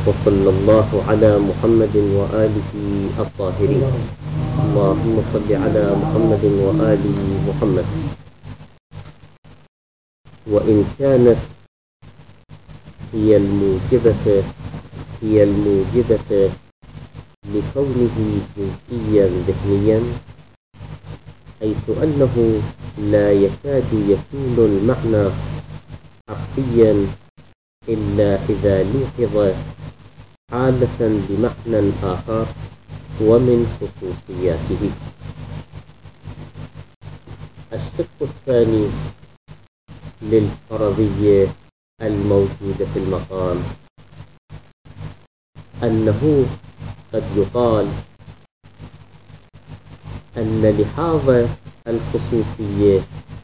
وصلى الله على محمد وآله الطاهرين. اللهم صل على محمد وآل محمد. وإن كانت هي الموجبة لكونه جزئيا ذهنيا، حيث أنه لا يكاد يكون المعنى حرفيا إلا إذا لوحظ حالة بمعنى آخر ومن خصوصياته. الشق الثاني للفرضية الموجودة في المقام أنه قد يقال أن لحاظ الخصوصية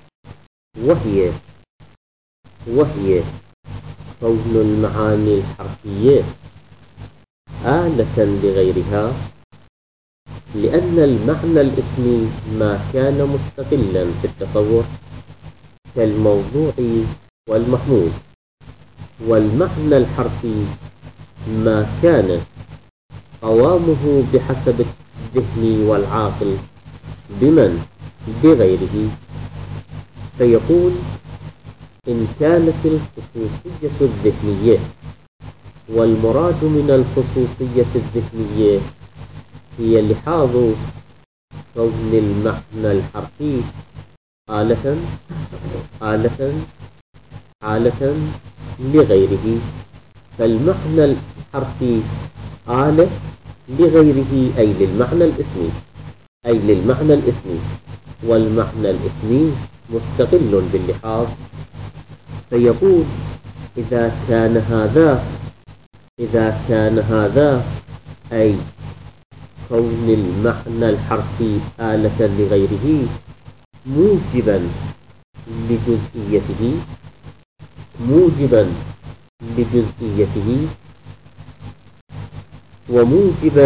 وهي كون المعاني الحرفية آلة لغيرها، لأن المعنى الاسمي ما كان مستقلا في التصور كالموضوع والمحمول، والمعنى الحرفي ما كان قوامه بحسب الذهن والعاقل بغيره. فيقول إن كانت الخصوصية الذهنية، والمراد من الخصوصية الذهنية هي لحاظ كون المعنى الحرفي آلة لغيره، فالمعنى الحرفي آلة لغيره أي للمعنى الاسمي، والمعنى الاسمي مستقل باللحاظ. فيقول إذا كان هذا أي كون المعنى الحرفي آلة لغيره موجبا لجزئيته وموجبا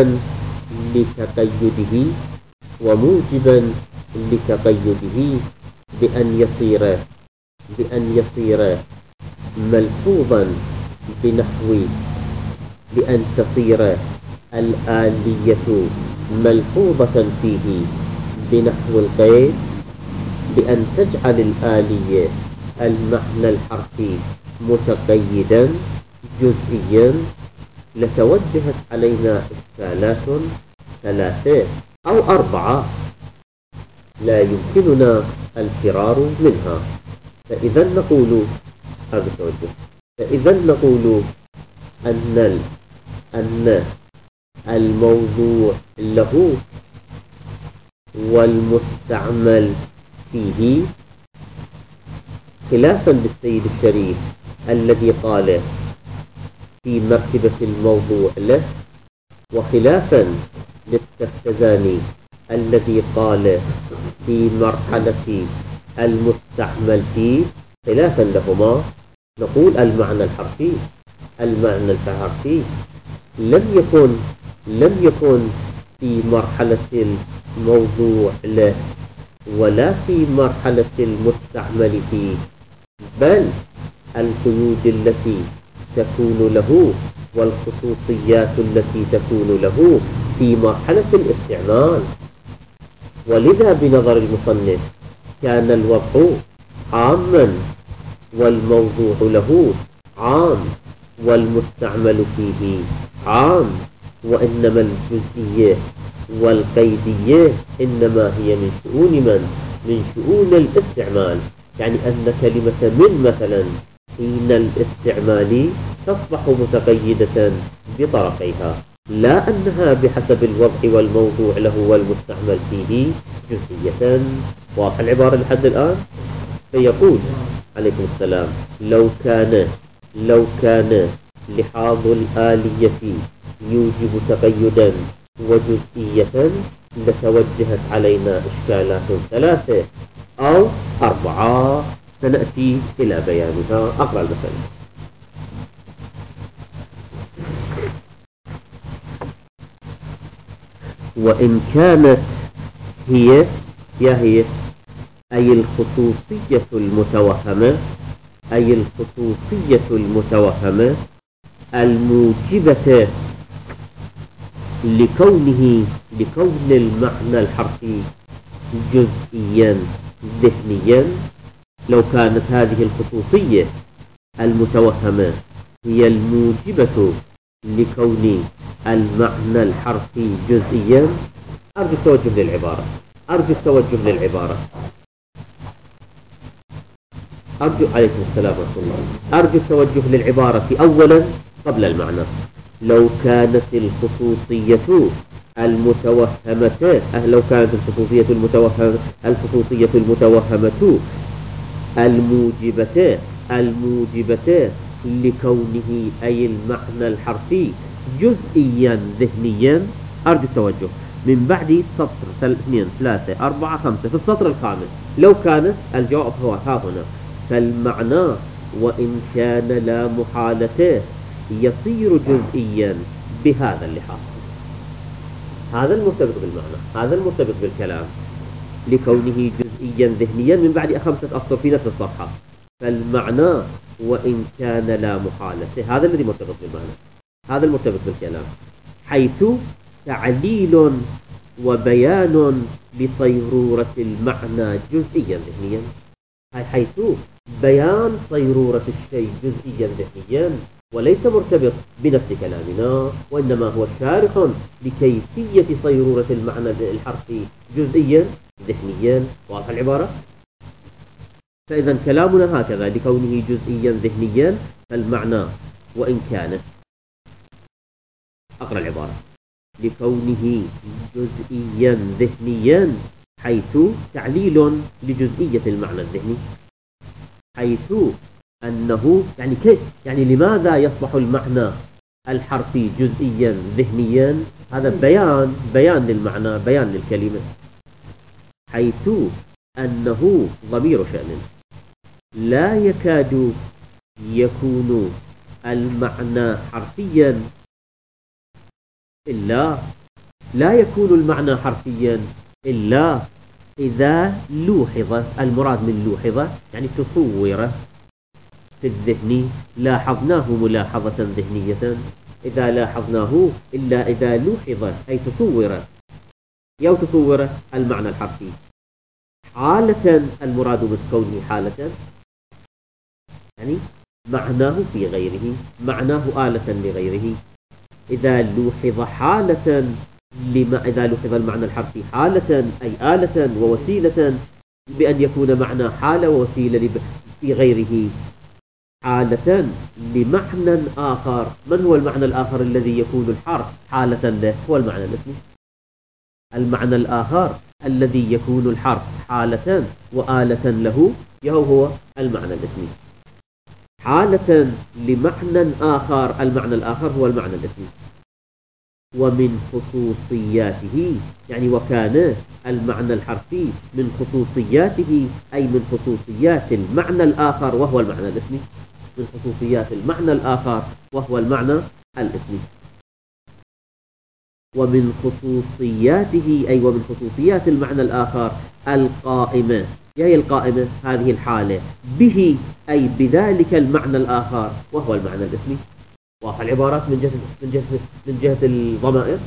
لتقيده بأن يصير ملحوظا بأن تصير الآلية ملحوظة فيه بنحو القيد، بأن تجعل الآلية المعنى الحرفي متقيدا جزئيا، لتوجهت علينا إشكالات 3 أو 4 لا يمكننا الفرار منها. فإذا نقول أن الموضوع له والمستعمل فيه، خلافا للسيد الشريف الذي قال في مرتبة الموضوع له، وخلافا للتفتزاني الذي قال في مرحلة المستعمل فيه، خلافا لهما نقول المعنى الحرفي لم يكن في مرحلة الموضوع له ولا في مرحلة المستعمل فيه، بل القيود التي تكون له والخصوصيات التي تكون له في مرحلة الاستعمال. ولذا بنظر المصنف كان الوضع عاما والموضوع له عام والمستعمل فيه عام، وإنما الجزئية والقيدية إنما هي من شؤون الاستعمال. يعني أن كلمة من مثلا حين الاستعمال تصبح متقيدة بطرفيها، لا أنها بحسب الوضع والموضوع له والمستعمل فيه جزئية. واضح العبارة لحد الآن؟ فيقول عليكم السلام لو كان لحاظ الآلية يوجب تقيدا وجزئية لتوجهت علينا إشكالات 3 أو 4 سنأتي إلى بيانها. أقرأ المسألة. وإن كانت هي أي الخصوصية المتوهمة الموجبة لكون المعنى الحرفي جزئيا ذهنيا، لو كانت هذه الخصوصية المتوهمة هي الموجبة لكون المعنى الحرفي جزئيا. أرجو التوجه للعبارة، أرجو عليكم السلام ورحمة الله. أرجو التوجه للعبارة أولا قبل المعنى. لو كانت الخصوصية المتوهمة الموجبة لكونه أي المعنى الحرفي جزئيا ذهنيا. أرجو التوجه من بعد سطر 2 3 4 5 في السطر الخامس. لو كانت الجواب هو ها هنا، فالمعنى وإن كان لا محالته يصير جزئيا بهذا اللحاظ. هذا المرتبط بالمعنى، هذا المرتبط بالكلام، لكونه جزئيا ذهنيا من بعد 5 أسطر في نفس الصفحة. فالمعنى وإن كان لا محالته، هذا الذي مرتبط بالمعنى، هذا المرتبط بالكلام، حيث تعليل وبيان لصيرورة المعنى جزئيا ذهنيا، حيث بيان صيرورة الشيء جزئيا ذهنيا وليس مرتبط بنفس كلامنا، وإنما هو شارح لكيفية صيرورة المعنى الحرفي جزئيا ذهنيا. واضح العبارة؟ فإذا كلامنا هكذا، لكونه جزئيا ذهنيا فالمعنى وإن كانت، أقرأ العبارة، لكونه جزئيا ذهنيا حيث تعليل لجزئية المعنى الذهني، حيث أنه يعني كيف، يعني لماذا يصبح المعنى الحرفي جزئيا ذهنيا؟ هذا بيان للمعنى، بيان للكلمة. حيث أنه ضمير شأن، لا يكاد يكون المعنى حرفيا إلا، لا يكون المعنى حرفيا إلا إذا لوحظ، المراد من لوحظ يعني تصور في الذهن، لاحظناه ملاحظة ذهنية، إذا لاحظناه إلا إذا لوحظ أي تصور المعنى الحرفي حالة، المراد من كونه حالة يعني معناه في غيره، معناه آلة لغيره. إذا لوحظ حالة إذا لوحظ المعنى الحرفي حالة أي آلة ووسيلة، بأن يكون معنى حالة ووسيلة في غيره، حالة لمعنى آخر. من هو المعنى الآخر الذي يكون الحرف حالة له؟ هو المعنى الاسمي. المعنى الآخر الذي يكون الحرف حالة وآلة له هو المعنى الاسمي. حالة لمعنى آخر، المعنى الآخر هو المعنى الاسمي. ومن خصوصياته يعني وكان المعنى الحرفي من خصوصياته أي من خصوصيات المعنى الآخر وهو المعنى الاسمي، من خصوصيات المعنى الآخر وهو المعنى الاسمي. ومن خصوصياته أي ومن خصوصيات المعنى الآخر القائمة، هي القائمة هذه الحالة به أي بذلك المعنى الآخر وهو المعنى الاسمي. واضح العبارات من جهة الضمائر.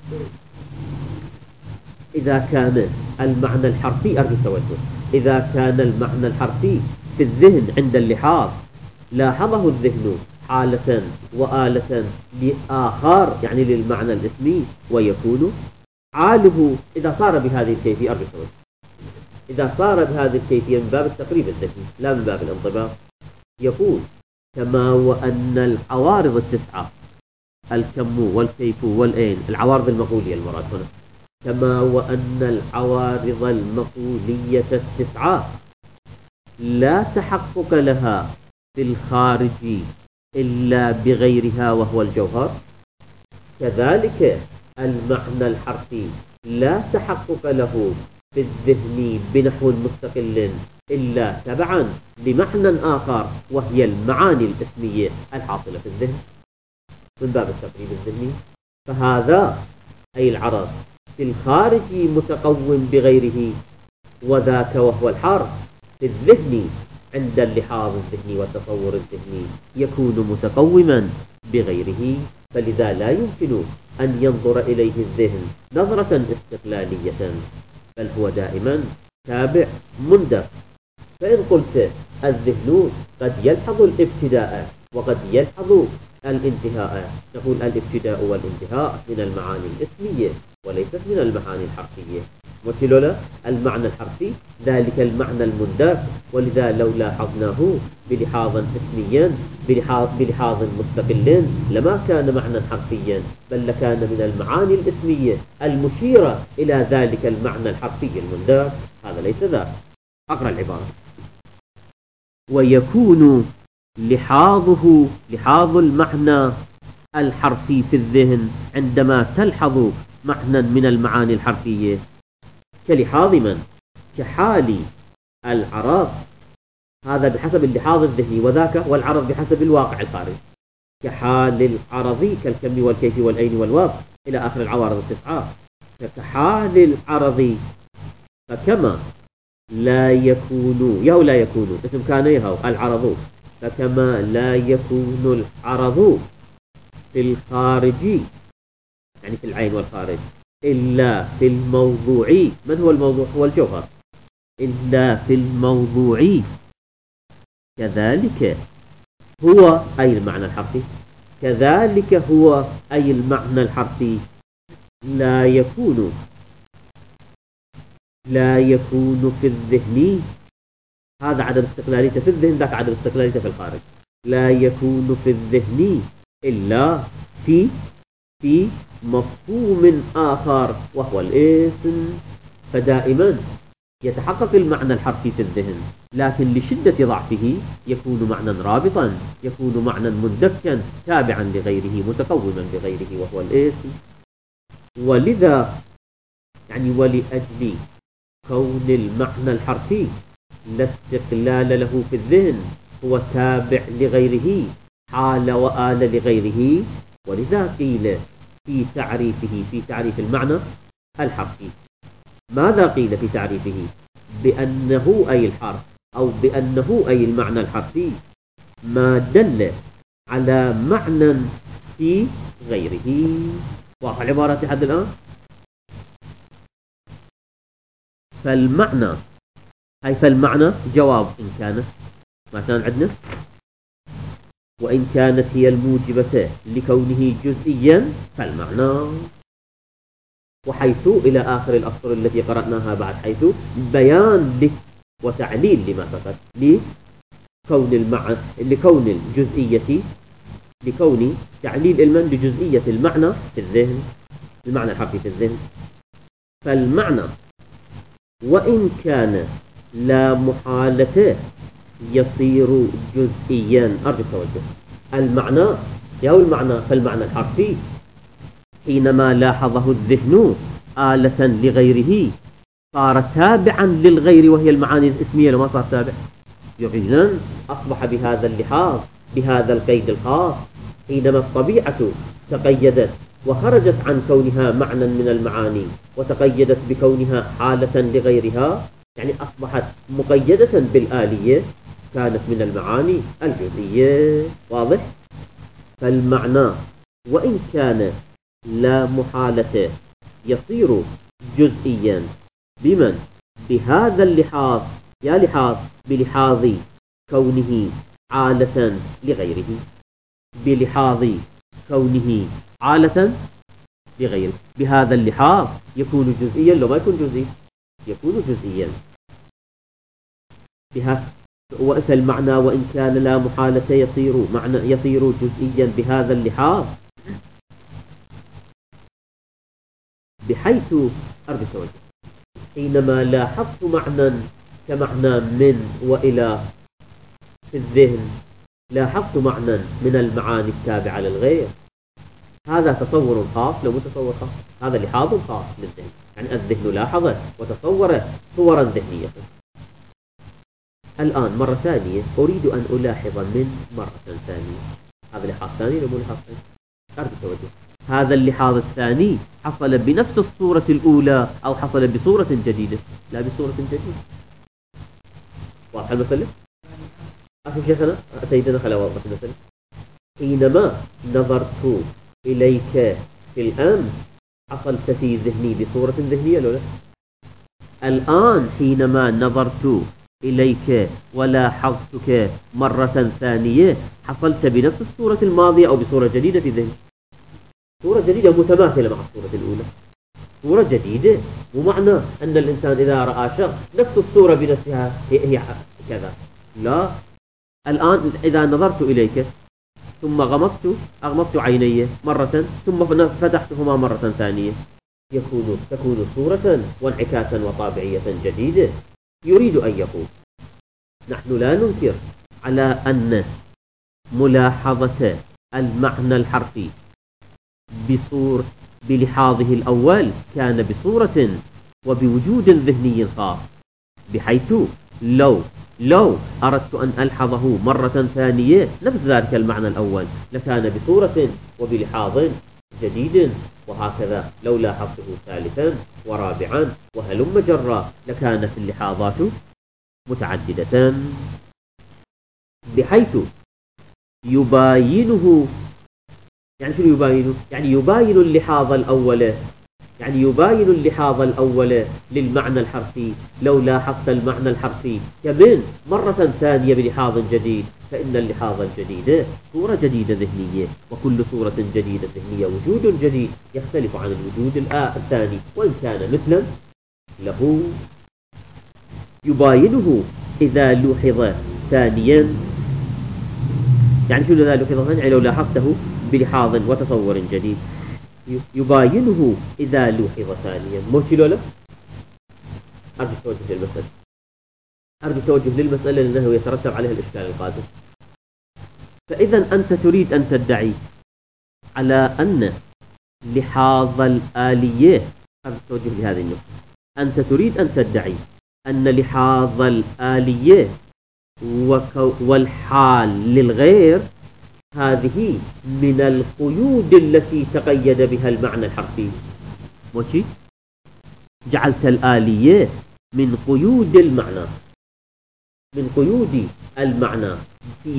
إذا كان المعنى الحرفي، أرجو التوجه، إذا كان المعنى الحرفي في الذهن عند اللحاظ لاحظه الذهن حالة وآلة لآخر يعني للمعنى الاسمي، ويكون حاله إذا صار بهذه الكيفية، أرجو التوجه، إذا صار بهذه الكيفية من باب التقريب الذهني لا من باب الانطباق، يقول كما وأن العوارض التسعة، الكم والكيف والأين، العوارض المقولية المراد هنا، كما وأن العوارض المقولية التسعة لا تحقق لها في الخارج إلا بغيرها وهو الجوهر، كذلك المعنى الحرفي لا تحقق له في الذهن بنحو مستقل إلا تبعا لمعنى آخر وهي المعاني الاسمية الحاصلة في الذهن من باب التقريب الذهني. فهذا أي العرض في الخارج متقوم بغيره، وذاك وهو الحرف في الذهن عند اللحاظ الذهني والتصور الذهني يكون متقوما بغيره، فلذا لا يمكن أن ينظر إليه الذهن نظرة استقلالية، بل هو دائما تابع مندف. فإن قلت الذهن قد يلحظ الابتداء وقد يلحظ الانتهاء، نقول الابتداء والانتهاء من المعاني الاسمية وليست من المعاني الحرفية. مثل المعنى الحرفي ذلك المعنى المندف، ولذا لو لاحظناه بلحاظ اسميا بلحاظ مستقل لما كان معنى حرفيا، بل لكان من المعاني الاسمية المشيرة إلى ذلك المعنى الحرفي المندف. هذا ليس ذاك. أقرأ العبارة: ويكون لحاظ المعنى الحرفي في الذهن عندما تلحظ معنى من المعاني الحرفية كلحاظ من؟ كحال العرض، هذا بحسب اللحاظ الذهني، وذاك والعرض بحسب الواقع الخارجي. كحال العرض كالكم والكيف والأين والواو إلى آخر العوارض التسعة. كحال العرض، فكما لا يكون اسم كان يهو العرض، فكما لا يكون العرض في الخارج يعني في العين والخارج إلا في الموضوع. من هو الموضوع؟ هو الجوهر. إلا في الموضوع، كذلك هو أي المعنى الحرفي، كذلك هو أي المعنى الحرفي لا يكون في الذهن. هذا عدم استقلاليته في الذهن، ذاك عدم استقلاليته في الخارج. لا يكون في الذهن إلا في مفهوم آخر وهو الاسم. فدائما يتحقق المعنى الحرفي في الذهن، لكن لشدة ضعفه يكون معنى رابطا، يكون معنى مندكا تابعا لغيره متقوما بغيره وهو الاسم. ولذا ولأجل كون المعنى الحرفي لا استقلال له في الذهن، هو تابع لغيره، حال وآل لغيره، ولذا قيل في تعريف المعنى الحرفي. ماذا قيل في تعريفه؟ بأنه أي الحرف أو بأنه أي المعنى الحرفي ما دل على معنى في غيره. واضح العبارة لحد الآن؟ فالمعنى جواب إن كانت ما كان عندنا، وإن كانت هي الموجبة لكونه جزئيا فالمعنى. وحيث إلى آخر الأسطر التي قرأناها بعد، حيث بيان وتعليل لما فقط لكون الجزئية، لكون تعليل المن بجزئية المعنى في الذهن، المعنى الحرفي في الذهن. فالمعنى وإن كان لا محالة يصير جزئيا. أرجو التوجه. فالمعنى الحرفي حينما لاحظه الذهن آلة لغيره صار تابعا للغير وهي المعاني الاسمية. لما صار تابع إذن أصبح بهذا اللحاظ بهذا القيد الخاص، حينما الطبيعة تقيدت وخرجت عن كونها معنى من المعاني وتقيدت بكونها حالة لغيرها، أصبحت مقيدة بالآلية، كانت من المعاني الجزئية. واضح؟ فالمعنى وإن كان لا محالة يصير جزئيا بمن؟ بهذا اللحاظ، بلحاظ كونه عالة لغيره، بلحاظ كونه عالة لغيره. بهذا اللحاظ يكون جزئيا، لو ما يكون جزئي يكون جزئيا. فالمعنى وإن كان لا محالة يصير جزئيا بهذا اللحاظ، بحيث حينما لاحظت معنى كمعنى من وإلى في الذهن، لاحظت معنى من المعاني التابعة للغير. هذا تصور خاص، لو متصور خاص، هذا لحاظ خاص للذهن. الذهن لاحظ وتصور صورا ذهنية. الآن مرة ثانية أريد أن ألاحظ من مرة ثانية. هذا لحاظ ثاني لو مو لحاظ ثاني؟ أرجو التوجه. هذا اللحاظ الثاني حصل بنفس الصورة الأولى أو حصل بصورة جديدة؟ لا، بصورة جديدة. واضح المسألة؟ أخي شيخنا سيدنا خلال واضح مثلا حينما نظرت إليك في الأمس حصلت في ذهني بصورة ذهنية لولا الآن حينما نظرت إليك ولاحظتك مرة ثانية حصلت بنفس الصورة الماضية أو بصورة جديدة في ذهني صورة جديدة متماثلة مع الصورة الأولى صورة جديدة ومعنى أن الإنسان إذا رأى شخص نفس الصورة بنفسها هي كذا لا الآن إذا نظرت إليك ثم أغمضت عيني مرة ثم فتحتهما مرة ثانية تكون صورة وانعكاسا وطابعية جديدة يريد أن يقول نحن لا ننكر على أن ملاحظة المعنى الحرفي بلحاظه الأول كان بصورة وبوجود ذهني خاص بحيث لو أردت أن ألحظه مرة ثانية نفس ذلك المعنى الأول لكان بصورة وبلحاظ جديد وهكذا لو لاحظته ثالثا ورابعا وهلم جرا لكانت اللحاظات متعددة بحيث يباينه يعني شنو يباينه؟ يعني يباين اللحاظ الأول يعني يباين اللحاظ الأول للمعنى الحرفي لو لاحظت المعنى الحرفي كمان مرة ثانية بلحاظ جديد فإن اللحاظ الجديدة صورة جديدة ذهنية وكل صورة جديدة ذهنية وجود جديد يختلف عن الوجود الثاني وإن كان مثلا له يباينه إذا لوحظ ثانيا يعني شنو إذا لوحظ ثانيا يعني لو لاحظته بلحاظ وتصور جديد يباينه إذا لوحظ ثانيا موشي لولا أرجو توجه للمسألة لأنه يترتب عليها الإشكال القادم فإذا أنت تريد أن تدعي على أن لحاظ الآلية أرجو توجه لهذه النقطة أنت تريد أن تدعي أن لحاظ الآلية والحال للغير هذه من القيود التي تقيد بها المعنى الحرفي موشي جعلت الآلية من قيود المعنى في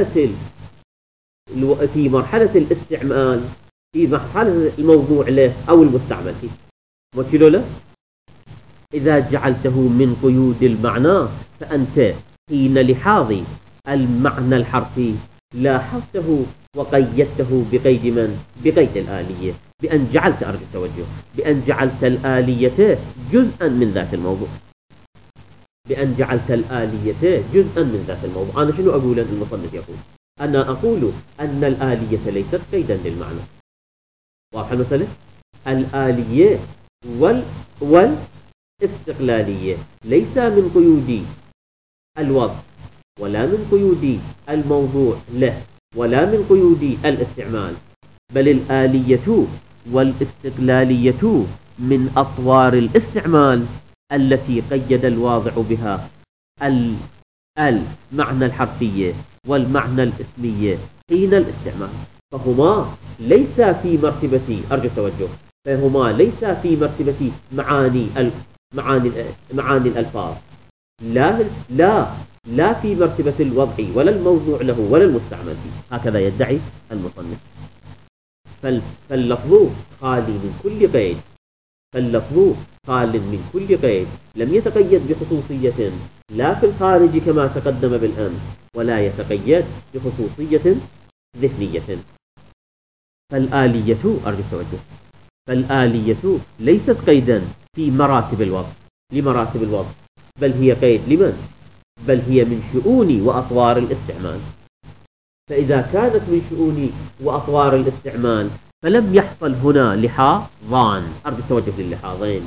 مرحلة الاستعمال في مرحلة الموضوع له أو المستعمل فيه موشي لولا إذا جعلته من قيود المعنى فأنت حين لحاظ المعنى الحرفي لاحظته وقيدته بقيد من؟ بقيد الآلية بأن جعلت أرجو التوجه بأن جعلت الآلية جزءا من ذات الموضوع أنا شنو أقول المصنف يقول أنا أقول أن الآلية ليست قيدا للمعنى واضح المسألة الآلية والاستقلالية ليس من قيود الوضع ولا من قيود الموضوع له ولا من قيود الاستعمال بل الآلية والاستقلالية من أطوار الاستعمال التي قيد الواضع بها المعنى الحرفي والمعنى الاسمي حين الاستعمال فهما ليس في مرتبة أرجو التوجه معاني الألفاظ لا في مرتبة الوضع ولا الموضوع له ولا المستعمل فيه هكذا يدعي المصنف فاللفظ خالي من كل قيد لم يتقيد بخصوصية لا في الخارج كما تقدم بالأمس ولا يتقيد بخصوصية ذهنية فالآلية أرجو التوجه فالآلية ليست قيدا في مراتب الوضع بل هي قيد لمن؟ بل هي من شؤون وأطوار الاستعمال فإذا كانت من شؤون وأطوار الاستعمال فلم يحصل هنا لحاظان أرجو التوجه للحاظين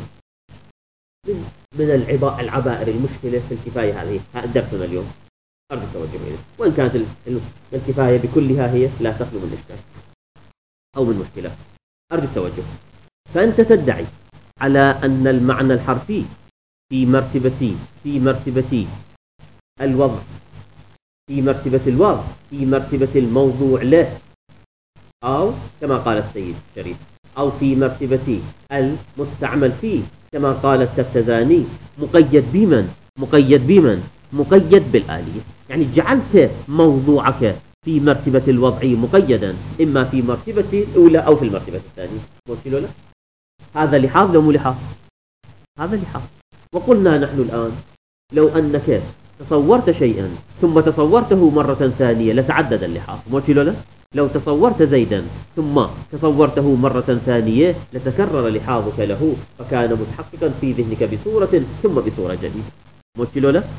من العبائر المشكلة في الكفاية هذه درسنا اليوم أرجو التوجه إليه وإن كانت الكفاية بكلها هي لا تخلو من إشكال أو من مشكلة أرجو التوجه فأنت تدعي على أن المعنى الحرفي في مرتبة الوضع في مرتبة الموضوع له أو كما قال السيد الشريف أو في مرتبة المستعمل فيه كما قال التفتزاني مقيد بمن مقيد بالآلية، يعني جعلت موضوعك في مرتبة الوضعي مقيدا، إما في مرتبة الأولى أو في المرتبة الثانية. لا؟ هذا لحاظ لو مو لحاظ؟ هذا لحاظ. وقلنا نحن الآن لو أنك تصورت شيئا ثم تصورته مرة ثانية لتعدد اللحاظ. لا؟ لو تصورت زيدا ثم تصورته مرة ثانية لتكرر لحاظك له، فكان متحققا في ذهنك بصورة ثم بصورة جديدة. لا؟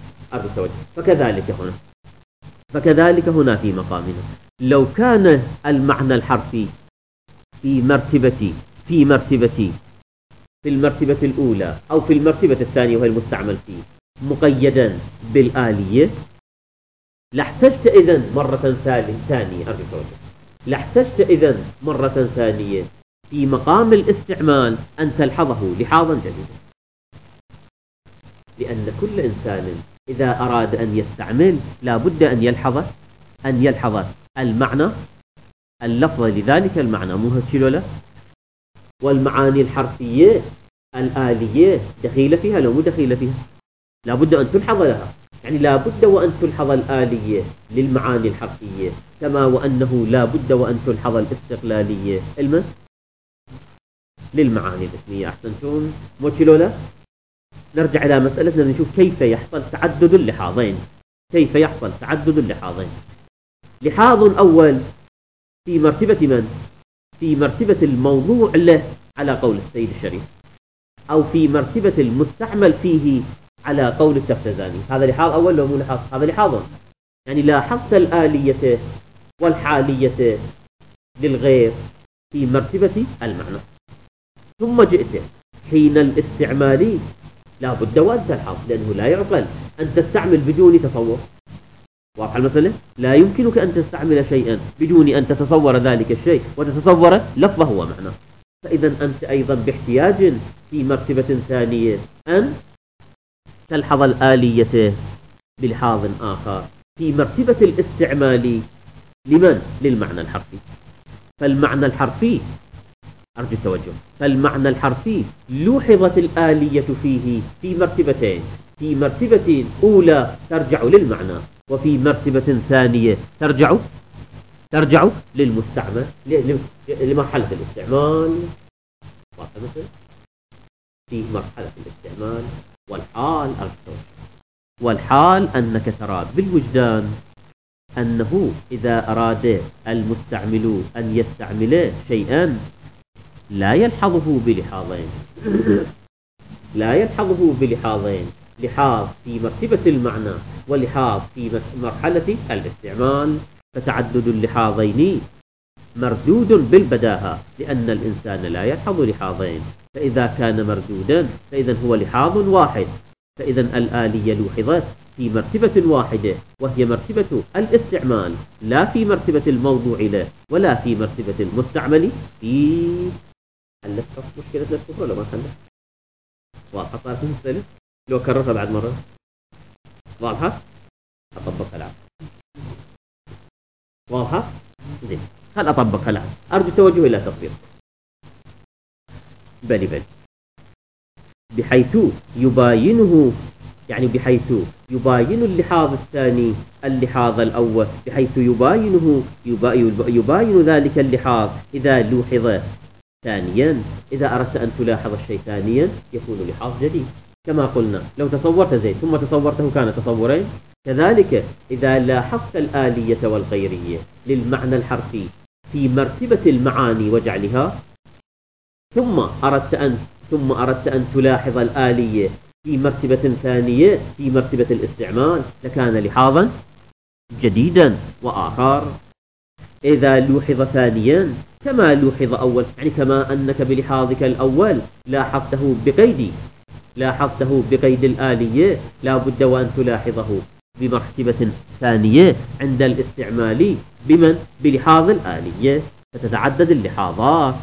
فكذلك هنا في مقامنا، لو كان المعنى الحرفي في المرتبة الأولى أو في المرتبة الثانية وهي المستعمل فيه مقيدا بالآلية، لاحتجت إذن مرة ثانية لاحتجت إذن مرة ثانية في مقام الاستعمال أن تلحظه لحاظا جديدا، لأن كل إنسان إذا أراد أن يستعمل لا بد أن يلحظ المعنى اللفظ لذلك المعنى، مو هيك ولا؟ والمعاني الحرفية الآلية دخيلة فيها لو مو دخيلة فيها، لا بد أن تلحظ لها، يعني لا بد وأن تلحظ الآلية للمعاني الحرفية، كما وأنه لا بد وأن تلحظ الاستقلالية للمعاني الاسمية. أحسنتم. موكيلولا. نرجع إلى مسألتنا نشوف كيف يحصل تعدد اللحاظين. لحاظ أول في مرتبة من؟ في مرتبة الموضوع له على قول السيد الشريف، أو في مرتبة المستعمل فيه على قول التفتزاني. هذا لحاظ أول لو مو لحاظ؟ هذا لحاظ، يعني لاحظت الآلية والحالية للغير في مرتبة المعنى، ثم جئت حين الاستعمال لا بد وأن تلحظ، لأنه لا يعقل أن تستعمل بدون تصور. واضح المسألة؟ لا يمكنك أن تستعمل شيئا بدون أن تتصور ذلك الشيء وتتصور لفظه ومعناه، فإذا أنت أيضا باحتياج في مرتبة ثانية أن تلحظ الآلية بلحاظ آخر في مرتبة الاستعمال لمن؟ للمعنى الحرفي. فالمعنى الحرفي أرجو التوجه، فالمعنى الحرفي لوحظت الآلية فيه في مرتبتين، في مرتبة أولى ترجع للمعنى، وفي مرتبة ثانية ترجع للمستعمل لمرحلة الاستعمال. في مرحلة الاستعمال والحال أنك ترى بالوجدان أنه إذا أراد المستعمل أن يستعمل شيئا لا يلحظه بلحاظين، لحاظ في مرتبة المعنى ولحاظ في مرحلة الاستعمال، فتعدد اللحاظين مردود بالبداهة، لأن الإنسان لا يلحظ لحاظين، فإذا كان مردودا فإذا هو لحاظ واحد، فإذا الآلية لوحظت في مرتبة واحدة وهي مرتبة الاستعمال، لا في مرتبة الموضوع له ولا في مرتبة المستعمل. في حلت مشكلة الكفر ولا ما حلت؟ واضحة صارت المسألة؟ لو كررتها بعد مرة واضحة؟ أطبقها الآن. واضحة؟ زين، هل أطبقها الآن؟ أرجو التوجه إلى تطبيق. بل بحيث يباينه، يعني بحيث يباين اللحاظ الثاني اللحاظ الأول، بحيث يباين ذلك اللحاظ إذا لوحظ ثانيا. إذا أردت أن تلاحظ الشيء ثانيا يكون لحاظ جديد، كما قلنا لو تصورت زيد ثم تصورته كان تصورين. كذلك إذا لاحظت الآلية والغيرية للمعنى الحرفي في مرتبة المعاني وجعلها، ثم أردت أن تلاحظ الآلية في مرتبة ثانية في مرتبة الاستعمال، لكان لحاظا جديدا وآخر. إذا لوحظ ثانيا كما لوحظ أول، يعني كما أنك بلحاظك الأول لاحظته بقيد الآلية، لا بد وأن تلاحظه بمرتبة ثانية عند الاستعمال بلحاظ الآلية، فتتعدد اللحاظات.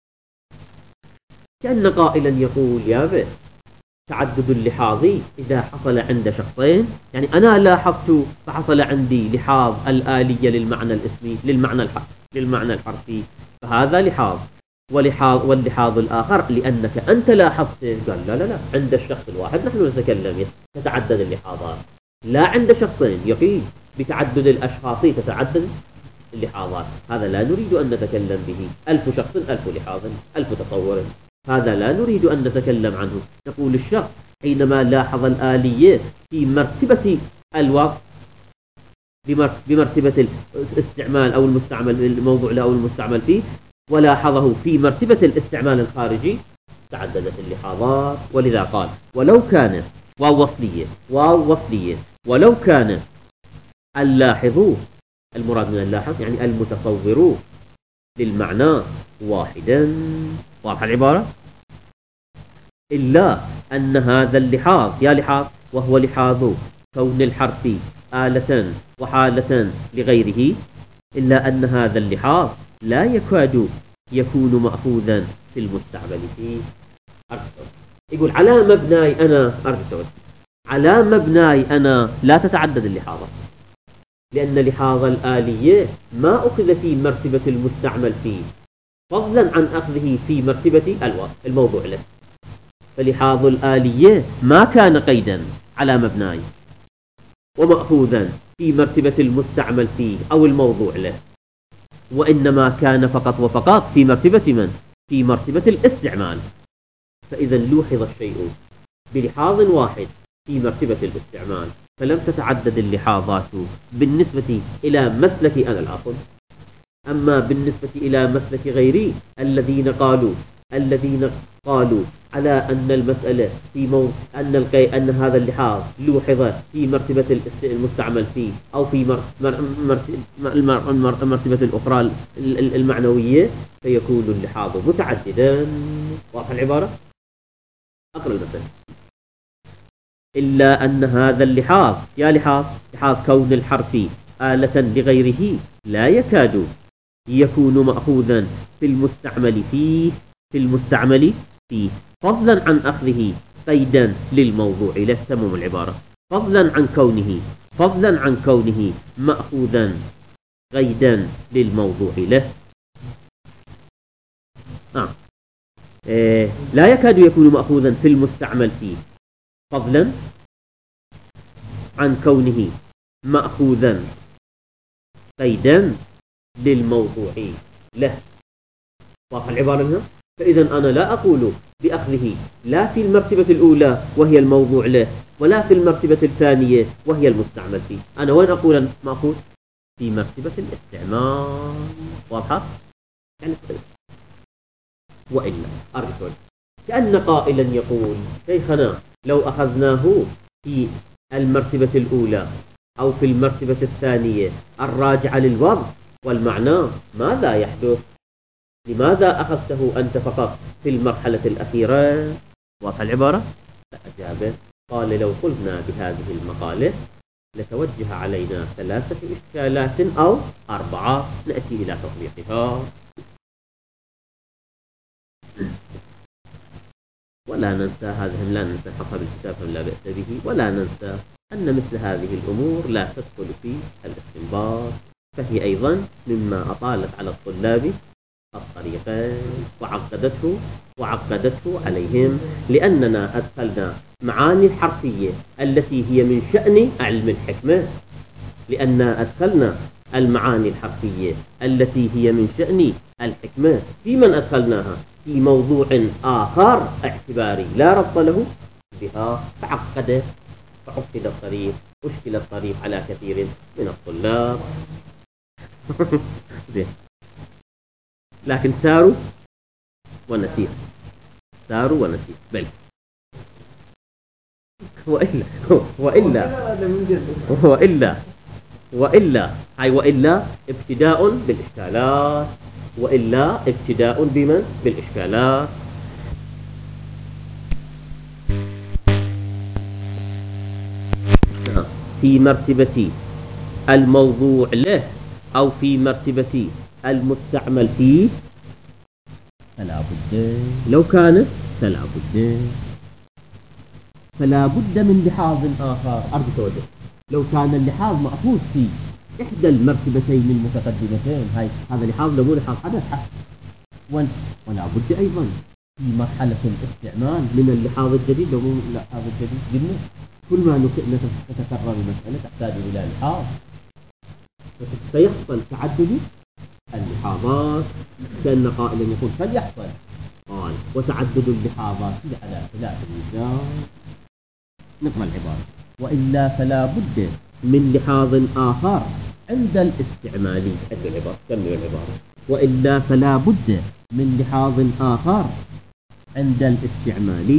كأن قائلا يقول يا بس تعدد اللحاظ إذا حصل عند شخصين، يعني أنا لاحظت فحصل عندي لحاظ الآلية للمعنى الاسمي للمعنى الحرفي، فهذا لحاظ. واللحاظ الآخر لأنك أنت لاحظت، قال لا عند الشخص الواحد نحن نتكلم تتعدد اللحاظات. لا عند شخصين يقيد بتعدد الأشخاص تتعدد اللحاظات. هذا لا نريد أن نتكلم به. 1000 شخص 1000 لحاظ 1000 تصور، هذا لا نريد أن نتكلم عنه. نقول الشخص حينما لاحظ الآلية في مرتبة الوضع، بمرتبة الاستعمال أو المستعمل الموضوع له أو المستعمل فيه، ولاحظه في مرتبة الاستعمال الخارجي، تعددت اللحاظات. ولذا قال ولو كان واو وصلية ولو كان اللاحظ، المراد من اللاحظ يعني المتصور للمعنى واحدا. واضح العبارة؟ إلا أن هذا اللحاظ يا لحاظ وهو لحاظ كون الحرف آلة وحالة لغيره، إلا أن هذا اللحاظ لا يكاد يكون مأخوذا في المستعمل فيه. يقول على مبناي أنا على مبناي أنا لا تتعدد اللحاظات، لأن لحاظ الآلية ما أخذ في مرتبة المستعمل فيه فضلا عن أخذه في مرتبة الموضوع له. فلحاظ الآلية ما كان قيدا على مبناي ومأخوذا في مرتبة المستعمل فيه أو الموضوع له، وإنما كان فقط وفقط في مرتبة من؟ في مرتبة الاستعمال. فإذا لوحظ الشيء بلحاظ واحد في مرتبة الاستعمال، فلم تتعدد اللحاظات بالنسبة إلى مسلك أنا الأصل. أما بالنسبة إلى مسلك غيري الذين قالوا على أن المسألة في أن هذا اللحاظ لوحظ في مرتبة المستعمل فيه أو في المرتبة الأخرى المعنوية، فيكون اللحاظ متعددا. واضح العبارة؟ أقرأ المثل. إلا أن هذا اللحاظ يا لحاظ كون الحرف آلة لغيره لا يكاد يكون مأخوذا في المستعمل فيه فضلا عن أخذه قيدا للموضوع له. تمام العبارة. فضلا عن كونه مأخوذا قيدا للموضوع له. لا يكاد يكون مأخوذا في المستعمل فيه فضلا عن كونه مأخوذا قيدا للموضوع له. واضح العبارة هنا؟ فإذا أنا لا أقول بأخذه لا في المرتبة الأولى وهي الموضوع له، ولا في المرتبة الثانية وهي المستعمل فيه. أنا وين أقول مأخوذ؟ في مرتبة الاستعمال. واضحة؟ يعني وإلا أرجو كأن قائلا يقول شيخنا لو أخذناه في المرتبة الأولى أو في المرتبة الثانية الراجعة للوضع والمعنى ماذا يحدث؟ لماذا أخذته أنت فقط في المرحلة الأخيرة؟ واضح العبارة؟ فأجاب قال لو قلنا بهذه المقالة لتوجه علينا 3 إشكالات أو 4 نأتي إلى تطبيقها. ولا ننسى لا ننسى حقها بالكتاب لا بأس به، ولا ننسى أن مثل هذه الأمور لا تدخل في الاستنباط، فهي أيضا مما أطالت على الطلاب الطريقين وعقدته عليهم، لأننا أدخلنا معاني الحرفية التي هي من شأن علم الحكمة، لأننا أدخلنا المعاني الحرفية التي هي من شأن الحكمة في من أدخلناها في موضوع آخر اعتباري لا ربط له بها، فعقد أشكل الطريق على كثير من الطلاب. لكن ساروا ونسير بل وإلا ابتداء بالإشكالات، بالإشكالات. في مرتبة الموضوع له أو في مرتبة المستعمل فيه فلا بد، لو كانت فلا بد من لحاظ آخر. أرجو توجه. لو كان اللحاظ مأخوذ في إحدى المرتبتين المتقدمتين، هذا لحاظ لو مو لحاظ حدث ولا بد أيضا في مرحلة الاستعمال من اللحاظ الجديد. لو مو اللحاظ الجديد قلنا كل ما تتكرر المسألة تحتاج إلى لحاظ، فيحصل تعدد اللحاظات. كأن قائلا يقول فليحصل قال وتعدد اللحاظات على خلاف الميزان. نقرأ العبارة: وإلا فلا بد من لحاظ آخر عند الاستعمال. كمل العبارة: وإلا فلا بد من لحاظ آخر عند الاستعمال،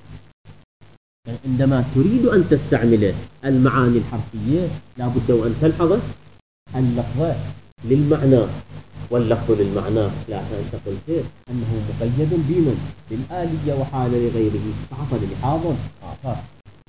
عندما تريد أن تستعمل المعاني الحرفية لا بد وأن تلحظ اللفظ للمعنى واللفظ للمعنى. لا أنت قلت أنه مقيد بمن؟ بالآلية وحال لغيره، فحصل لحاظ آخر.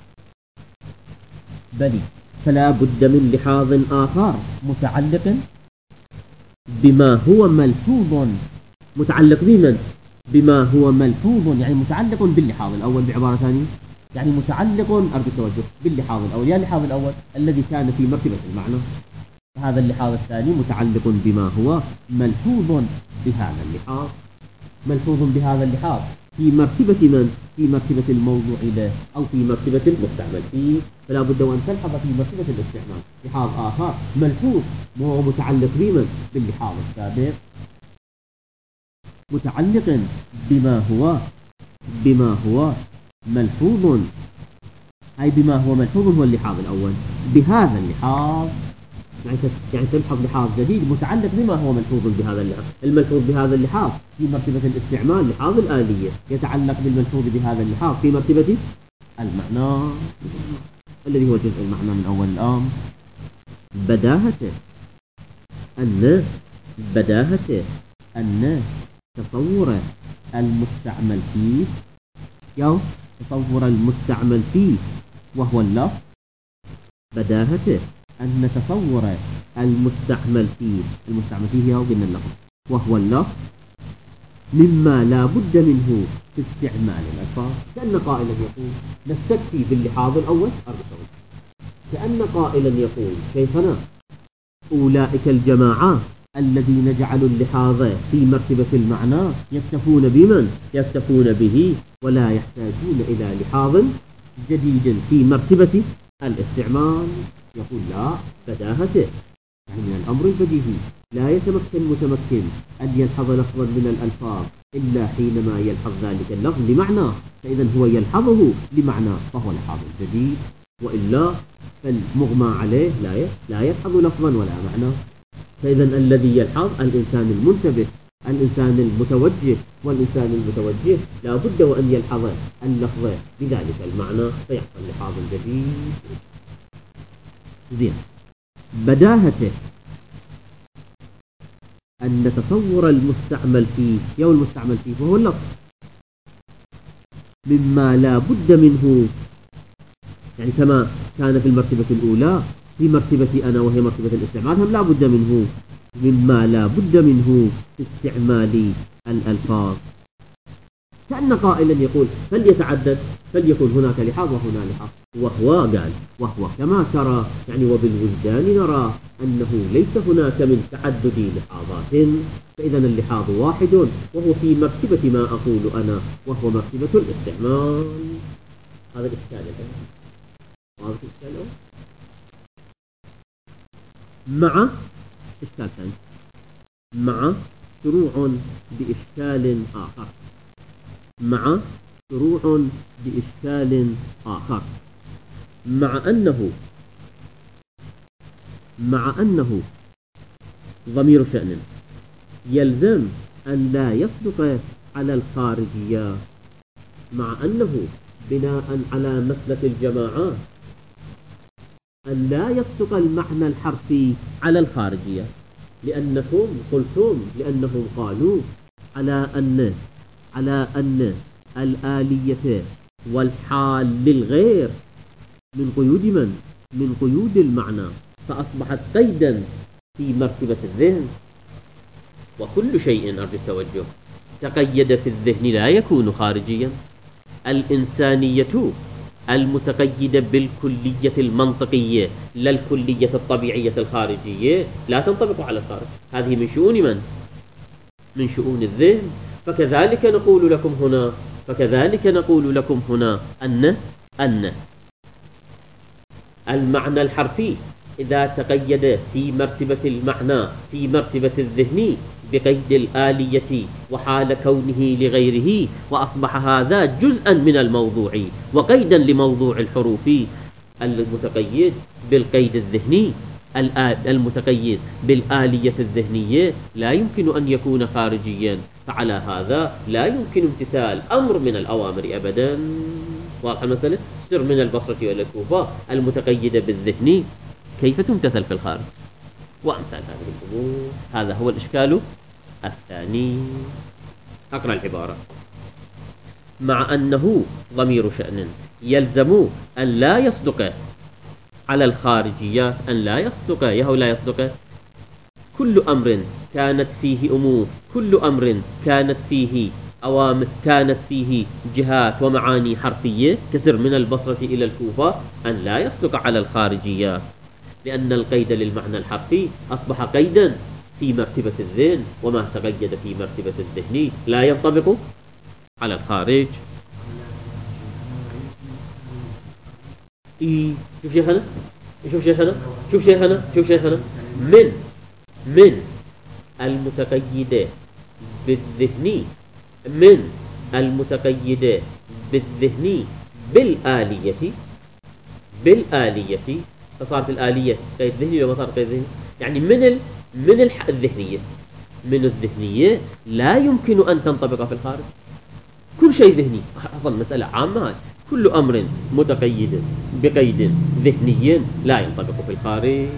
بل فلا بد من لحاظ آخر متعلق بما هو ملفوظ. متعلق بمن؟ بما هو ملفوظ، يعني متعلق باللحاظ الأول. بعبارة ثانية يعني متعلق، أرجو التوجه، باللحاظ الأول. يعني اللحاظ الأول الذي كان في مرتبة المعنى، هذا اللحاظ الثاني متعلق بما هو ملفوظ بهذا اللحاظ. ملفوظ بهذا اللحاظ في مرتبة من؟ في مرتبة الموضوع له أو في مرتبة المستعمل فيه. فلا بد وأن تلحظ في مرتبة الاستعمال لحاظ آخر ملفوظ وهو متعلق بمن؟ باللحاظ السابق، متعلق بما هو ملفوظ، أي بما هو ملفوظ هو اللحاظ الأول بهذا اللحاظ. يعني تلحظ لحاظ جديد متعلق بما هو ملفوظ بهذا اللحاظ. الملفوظ بهذا اللحاظ في مرتبة الاستعمال لحاظ الآلية، يتعلق بالملفوظ بهذا اللحاظ في مرتبة المعنى الذي هو جزء المعنى من أول الأمر. بداهة أن تصور المستعمل فيه تصور المستعمل فيه وهو اللفظ. بداهة أن نتصور المستعمل فيه قلنا اللفظ وهو اللفظ مما لا بد منه في استعمال الألفاظ. كأن قائلا يقول نستكفي باللحاظ الأول. كأن قائلا يقول كيفنا أولئك الجماعة الذين جعلوا اللحاظ في مرتبة المعنى يكتفون بمن؟ يكتفون به ولا يحتاجون إلى لحاظ جديد في مرتبة الاستعمال. يقول لا، بداهته يعني من الأمر البديهي لا يتمكن متمكن أن يلحظ لفظا من الألفاظ إلا حينما يلحظ ذلك اللفظ لمعنى، فإذا هو يلحظه لمعنى فهو لحاظ جديد، وإلا فالمغمى عليه لا يلحظ لفظا ولا معنى. فإذا الذي يلحظ الإنسان المنتبه، الإنسان المتوجه، والإنسان المتوجه لا بد وأن يلحظ اللفظ بذلك المعنى فيحصل لحاظ جديد. زين. بداهته أن نتصور المستعمل فيه المستعمل فيه وهو اللفظ مما لا بد منه، يعني كما كان في المرتبة الأولى في مرتبة أنا وهي مرتبة الاستعمال هم لا بد منه، مما لا بد منه في استعمال الألفاظ. كأن قائلا يقول فليتعدد، فليكن هناك لحاظ وهنا لحاظ، وهو كما ترى يعني وبالوجدان نرى أنه ليس هناك من تعدد لحاظات، فإذا اللحاظ واحد وهو في مرتبة ما أقول أنا وهو مرتبة الاستعمال. هذا الإشكال الآن واضح. الإشكال مع إشكال ثاني، مع شروع بإشكال آخر، مع أنه ضمير شأن يلزم أن لا يصدق على الخارجية، مع أنه بناء على مسلك الجماعة أن لا يصدق المعنى الحرفي على الخارجية، لأنهم قالوا على أن الآلية والحال للغير من قيود المعنى، فأصبحت قيدا في مرتبة الذهن. وكل شيء أرجو التوجه تقيد في الذهن لا يكون خارجيا. الإنسانية المتقيدة بالكلية المنطقية لا الكلية الطبيعية الخارجية لا تنطبق على الخارج. هذه من شؤون من؟ من شؤون الذهن. فكذلك نقول لكم هنا أن المعنى الحرفي إذا تقيد في مرتبة المعنى في مرتبة الذهني بقيد الآلية وحال كونه لغيره، وأصبح هذا جزءا من الموضوع وقيدا لموضوع الحروف. المتقيد بالقيد الذهني المتقيد بالآلية الذهنية لا يمكن أن يكون خارجيا، فعلى هذا لا يمكن امتثال أمر من الأوامر أبدا. واضح المسألة؟ سر من البصرة إلى الكوفة المتقيدة بالذهني كيف تمتثل في الخارج وأمثال هذه الأمور. هذا هو الإشكال الثاني. أقرأ العبارة: مع أنه ضمير شأن يلزم أن لا يصدق على الخارجيات، أن لا يصدق يهو لا يصدق كل أمر كانت فيه أمور، كل أمر كانت فيه أوامر، كانت فيه جهات ومعاني حرفية كسر من البصرة إلى الكوفة، أن لا يصدق على الخارجيات، لأن القيد للمعنى الحرفي أصبح قيدا في مرتبة الذهن، وما تقيد في مرتبة الذهن لا ينطبق على الخارج. شوف شيخنا، شوف شيخنا، شوف شيخنا، شوف شيخنا، من المتقيد بالذهني، من المتقيد بالذهني بالآلية فصارت الآلية قيد ذهني وما صار قيد ذهني، يعني من الذهنية، من الذهنية لا يمكن أن تنطبق في الخارج. كل شيء ذهني، أصلا مسألة عامة، كل أمر متقيد بقيد ذهني لا ينطبق في الخارج.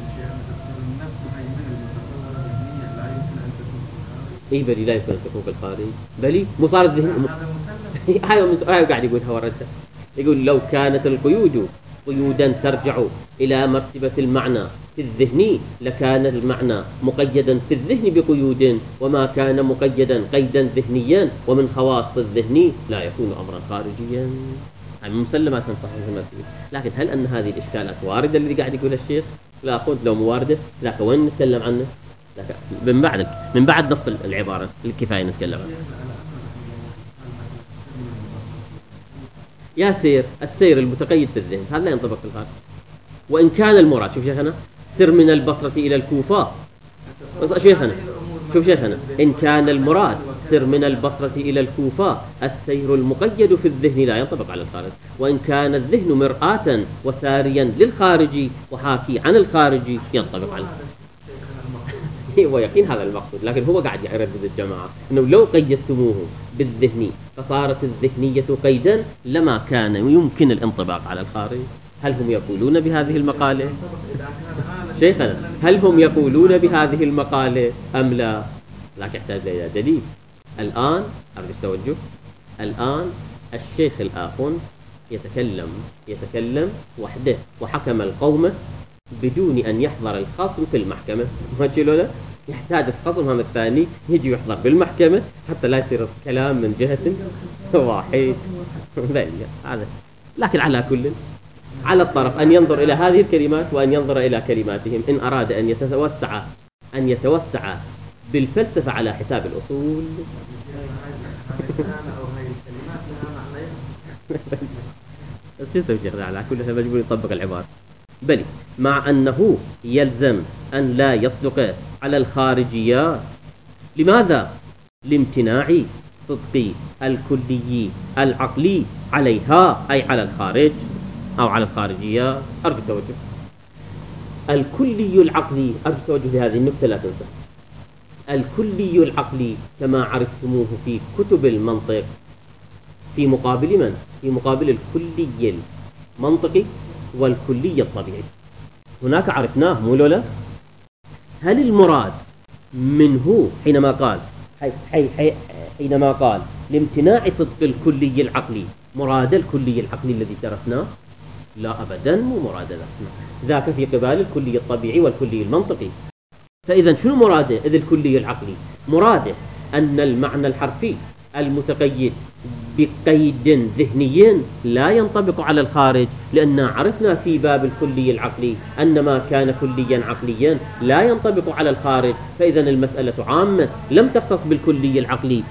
اي بلي لا يمكن ان تكون في الخارج، بلي مصار الذهن هاي قاعد يقولها ورده، يقول لو كانت القيود قيودا ترجع إلى مرتبة المعنى في الذهن لكان المعنى مقيدا في الذهن بقيود، وما كان مقيدا قيدا ذهنيا ومن خواص الذهن لا يكون أمرا خارجيا. هذه مسلمات صحيحة المسألة، لكن هل أن هذه الإشكالات واردة الذي قاعد يقول الشيخ؟ لا قلت لو مو واردة، لكن وين نتكلم عنه؟ من بعد نص العبارة الكفاية نتكلم عنه. يا سير السير المتقيد في الذهن هذا لا ينطبق في الخارج، وإن كان المراد، شوف شيخنا، سر من البصرة إلى الكوفة، شيخنا شوف شيخنا، إن كان المراد سر من البصرة إلى الكوفة السير المقيد في الذهن لا ينطبق على الخارج، وإن كان الذهن مرآة وساريا للخارج وحاكي عن الخارج ينطبق على الخارج. ويقين هذا المقصود، لكن هو قاعد يردد الجماعة أنه لو قيدتموه بالذهني فصارت الذهنية قيدا لما كان يمكن الانطباق على الخارج. هل هم يقولون بهذه المقالة؟ شيخنا هل هم يقولون بهذه المقالة أم لا؟ لكن يحتاج إلى دليل. الآن أرجو التوجه، الآن الشيخ الآخون يتكلم وحده وحكم القوم بدون أن يحضر الخصم في المحكمة. ما تشيلوا له؟ يحتاج الخصم هم الثاني يجي يحضر بالمحكمة حتى لا يصير كلام من جهة واحد. هذا لكن على كل، على الطرف أن ينظر إلى هذه الكلمات وأن ينظر إلى كلماتهم، إن أراد أن يتوسع بالفلسفة على حساب الأصول. على كل هذا يجب يطبق العبارة. بل مع أنه يلزم أن لا يصدق على الخارجيات. لماذا؟ لامتناع صدق الكلي العقلي عليها، أي على الخارج أو على الخارجيات. أرجو التوجه. الكلي العقلي، أرجو التوجه لهذه النقطة لا تنسى. الكلي العقلي كما عرفتموه في كتب المنطق في مقابل من؟ في مقابل الكلي المنطقي والكلي الطبيعي. هناك عرفناه مو لولا؟ هل المراد منه حينما قال لامتناع صدق الكلي العقلي مراد الكلي العقلي الذي درسناه؟ لا أبدا مو مراد ذاك في قبال الكلي الطبيعي والكلي المنطقي. فإذا شنو مراده؟ إذ الكلي العقلي مراده أن المعنى الحرفي المتقيد بقيد ذهني لا ينطبق على الخارج، لأن عرفنا في باب الكلي العقلي أن ما كان كليا عقليا لا ينطبق على الخارج، فإذا المسألة عامة لم تختص بالكلي العقلي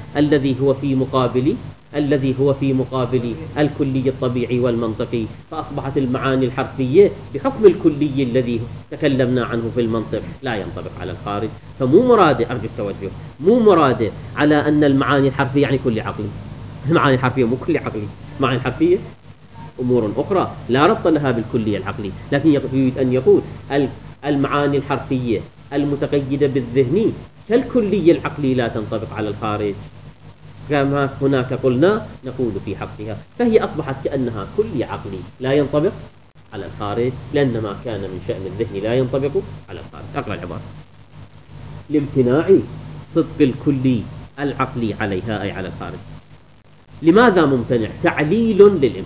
الذي هو في مقابل الكلي الطبيعي والمنطقي، فأصبحت المعاني الحرفية بحكم الكلي الذي تكلمنا عنه في المنطق لا ينطبق على الخارج. فمو مرادة، أرجو التوجه، مو مرادة على أن المعاني الحرفية يعني كلي عقلي. المعاني الحرفية مو كلي عقلي، المعاني الحرفية أمور أخرى لا ربط لها بالكلية العقلي، لكن يريد أن يقول المعاني الحرفية المتقيدة بالذهني كالكلية العقلي لا تنطبق على الخارج، كما هناك قلنا نقول في حقها، فهي أصبحت كأنها كلي عقلي لا ينطبق على الخارج، لأن ما كان من شأن الذهن لا ينطبق على الخارج. أقرأ العبارة: لامتناع صدق الكلي العقلي عليها أي على الخارج. لماذا ممتنع؟ تعليل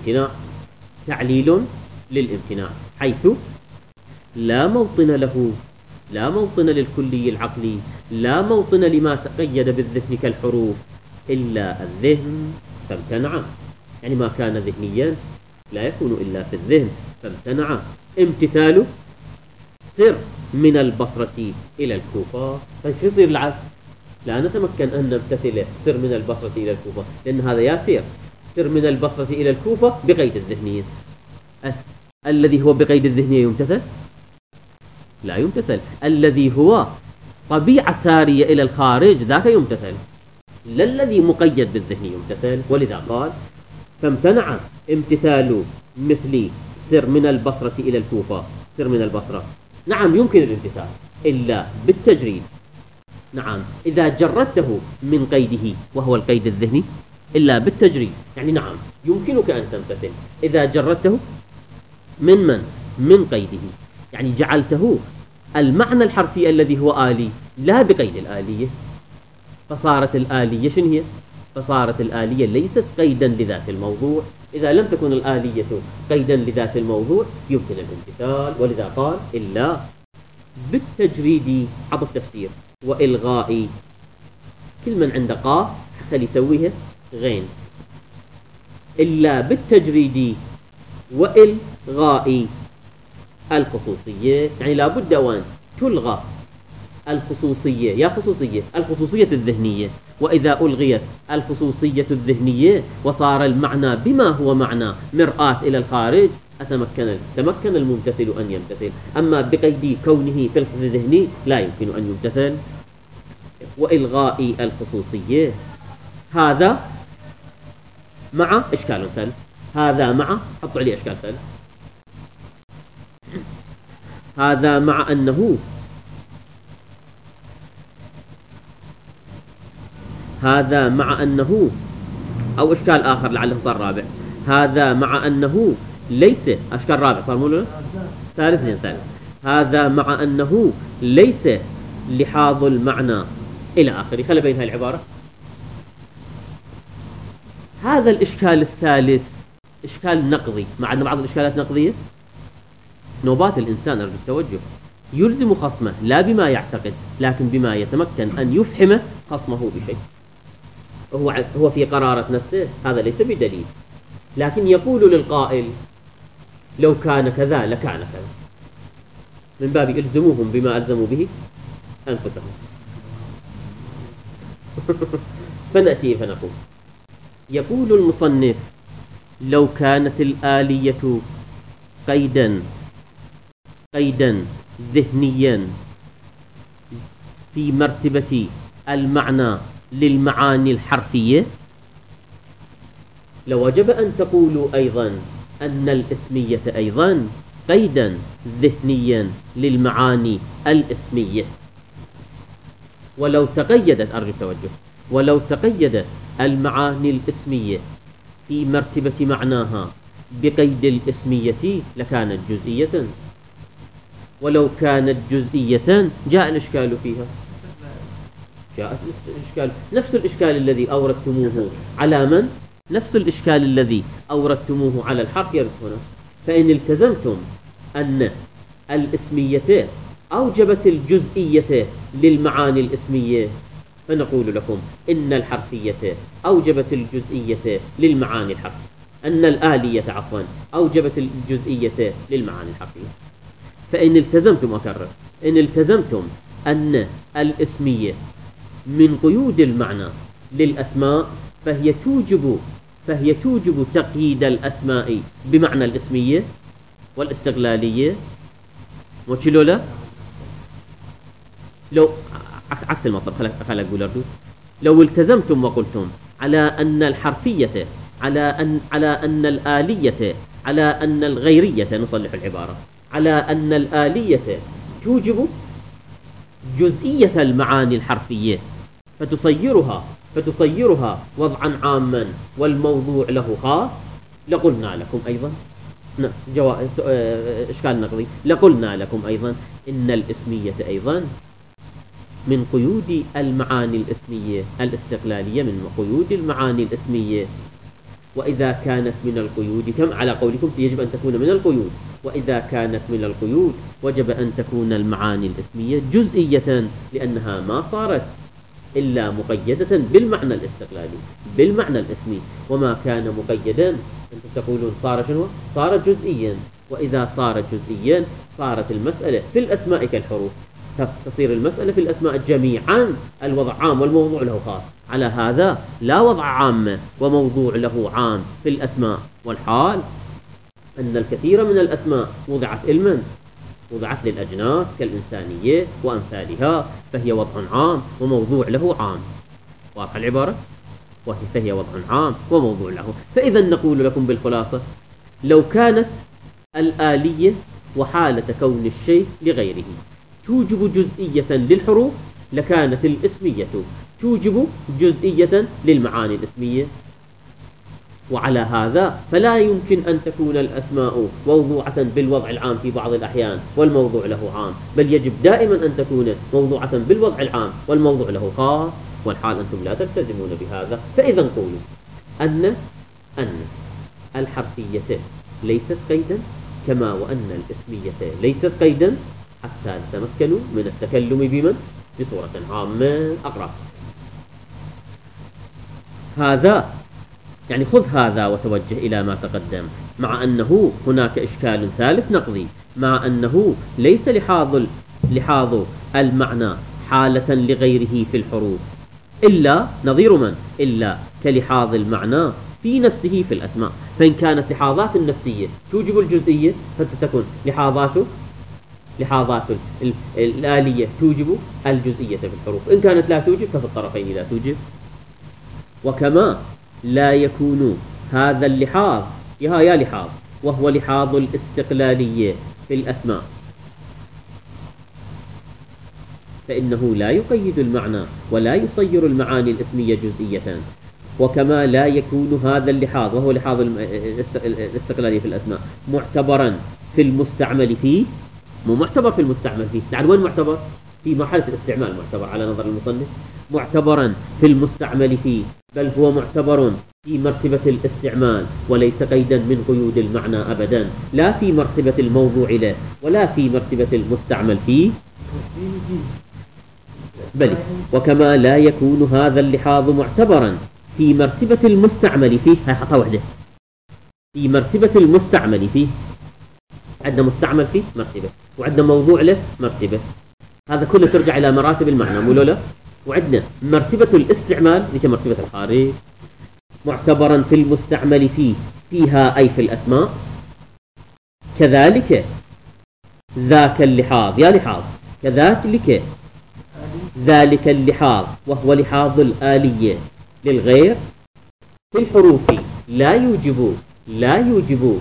للامتناع، حيث لا موطن له، لا موطن للكلي العقلي، لا موطن لما تقيد بالذهن كالحروف إلا الذهن فامتنع، يعني ما كان ذهنيا لا يكون إلا في الذهن فامتنع. امتثاله سر من البصرة إلى الكوفة، فشو يصير العكس؟ لا نتمكن أن نمتثل سر من البصرة إلى الكوفة، لأن هذا يسير سر من البصرة إلى الكوفة بقيد الذهنية. الذي هو بقيد الذهنية يمتثل؟ لا يمتثل. الذي هو طبيعة سارية إلى الخارج ذاك يمتثل، لا الذي مقيد بالذهن يمتثل. ولذا قال فامتنع امتثال مثل سر من البصرة إلى الكوفة. سر من البصرة نعم يمكن الامتثال إلا بالتجريد، نعم إذا جردته من قيده وهو القيد الذهني إلا بالتجريد، يعني نعم يمكنك أن تمتثل إذا جردته من قيده، يعني جعلته المعنى الحرفي الذي هو آلي لا بقيد الآلية. فصارت الآلية شنو هي؟ فصارت الآلية ليست قيدا لذات الموضوع. إذا لم تكن الآلية قيدا لذات الموضوع يمكن الامتثال، ولذا قال إلا بالتجريد عطف تفسير وإلغاء كل من عند قاف خلي يسويها غين، إلا بالتجريد وإلغاء الخصوصية، يعني لابد وأن تلغى الخصوصية، يا خصوصية الخصوصية الذهنية، وإذا ألغيت الخصوصية الذهنية وصار المعنى بما هو معنى مرآة إلى الخارج تمكن الممتثل أن يمتثل. أما بقيد كونه في الحفظ الذهني لا يمكن أن يمتثل. وإلغاء الخصوصية هذا مع إشكال ثالث، هذا مع حطوا عليه إشكال ثالث، هذا مع أنه أو إشكال آخر لعله صار رابع، هذا مع أنه ليس أشكال رابع صار مولونا ثالث. هذا مع أنه ليس لحاظ المعنى إلى آخره. خلي بين هاي العبارة. هذا الإشكال الثالث إشكال نقضي، مع أن بعض الإشكالات نقضية نوبات الإنسان أرجو التوجه يلزم خصمه لا بما يعتقد لكن بما يتمكن أن يفهم خصمه بشيء. هو في قرارة نفسه هذا ليس بدليل، لكن يقول للقائل لو كان كذا لكان كذا، من باب إلزموهم بما ألزموا به أنفسهم. فنأتي فنقول يقول المصنف لو كانت الآلية قيدا ذهنيا في مرتبة المعنى للمعاني الحرفية لوجب أن تقولوا أيضا أن الاسمية أيضا قيدا ذهنيا للمعاني الاسمية. ولو تقيدت أرجو التوجه، ولو تقيدت المعاني الاسمية في مرتبة معناها بقيد الاسمية لكانت جزئية، ولو كانت جزئية جاء الإشكال فيها، جاء الإشكال نفس الإشكال الذي أوردتموه على من؟ نفس الإشكال الذي أوردتموه على الحرف يرد هنا. فإن التزمتم أن الاسمية أوجبت الجزئية للمعاني الاسمية فنقول لكم إن الحرفية أوجبت الجزئية للمعاني الحرفية، أن الآلية أوجبت الجزئية للمعاني الحرفية. فإن التزمتم، أكرر، إن التزمتم أن الاسمية من قيود المعنى للأسماء فهي توجب تقييد الأسماء بمعنى الاسمية والاستغلالية. وشلو لا؟ لو عكس المطلب، خلينا أقول أردو، لو التزمتم وقلتم على أن الحرفية، على أن الآلية، على أن الغيرية، نصلح العبارة، على أن الآلية توجب جزئية المعاني الحرفية فتصيرها وضعا عاما والموضوع له خاص، لقلنا لكم أيضا إشكال نقضي، لقلنا لكم أيضا إن الاسمية أيضا من قيود المعاني الاسمية الاستقلالية، من قيود المعاني الاسمية. وإذا كانت من القيود، كم على قولكم يجب أن تكون من القيود، وإذا كانت من القيود وجب أن تكون المعاني الاسمية جزئية، لأنها ما صارت إلا مقيدة بالمعنى الاستقلالي، بالمعنى الاسمي. وما كان مقيدا أنتم تقولون صار شنو؟ صار جزئيا. وإذا صار جزئيا صارت المسألة في الأسماء كالحروف، تصير المسألة في الأسماء جميعا الوضع عام والموضوع له خاص. على هذا لا وضع عام وموضوع له عام في الأسماء، والحال أن الكثير من الأسماء وضعت للأجناس كالإنسانية وأمثالها، فهي وضع عام وموضوع له عام. واضح العبارة؟ فهي وضع عام وموضوع له. فإذا نقول لكم بالخلاصة، لو كانت الآلية وحالة كون الشيء لغيره توجب جزئية للحروف، لكانت الاسمية توجب جزئية للمعاني الاسمية. وعلى هذا فلا يمكن أن تكون الأسماء موضوعة بالوضع العام في بعض الأحيان والموضوع له عام، بل يجب دائما أن تكون موضوعة بالوضع العام والموضوع له خاص، والحال أنتم لا تلتزمون بهذا. فإذا نقول أن الحرفية ليست قيدا، كما وأن الاسمية ليست قيدا، حتى نتمكنوا من التكلم بصورة عامة. أقرأ هذا، يعني خذ هذا وتوجه إلى ما تقدم، مع أنه هناك إشكال ثالث نقضي، مع أنه ليس لحاظ المعنى حالة لغيره في الحروف، إلا نظير من؟ إلا كلحاظ المعنى في نفسه في الأسماء. فإن كانت لحاظات النفسية توجب الجزئية فتكون لحاظات الآلية توجب الجزئية في الحروف. إن كانت لا توجب ففي الطرفين لا توجب. وكما لا يكون هذا اللحاظ يا لحاظ، وهو لحاظ الاستقلالية في الأسماء، فإنه لا يقيد المعنى ولا يصير المعاني الاسمية جزئية. وكما لا يكون هذا اللحاظ، وهو لحاظ الاستقلالية في الأسماء، معتبرا في المستعمل فيه، مو معتبر في المستعمل فيه، يعني وين معتبر؟ في مرحلة الاستعمال معتبر على نظر المصنف، معتبرا في المستعمل فيه، بل هو معتبر في مرتبة الاستعمال وليس قيدا من قيود المعنى أبدا، لا في مرتبة الموضوع له ولا في مرتبة المستعمل فيه. بل وكما لا يكون هذا اللحاظ معتبرا في مرتبة المستعمل فيه، هاي حطها وحده، في مرتبة المستعمل فيه، عندنا مستعمل فيه مرتبة، وعندنا موضوع له مرتبة، هذا كله ترجع إلى مراتب المعنى، مو لا؟ وعندنا مرتبة الاستعمال اللي هي مرتبة الخارج، معتبرا في المستعمل فيها أي في الأسماء. كذلك ذاك اللحاظ يا لحاظ، كذلك ذلك اللحاظ وهو لحاظ الآلية للغير في الحروف لا يوجب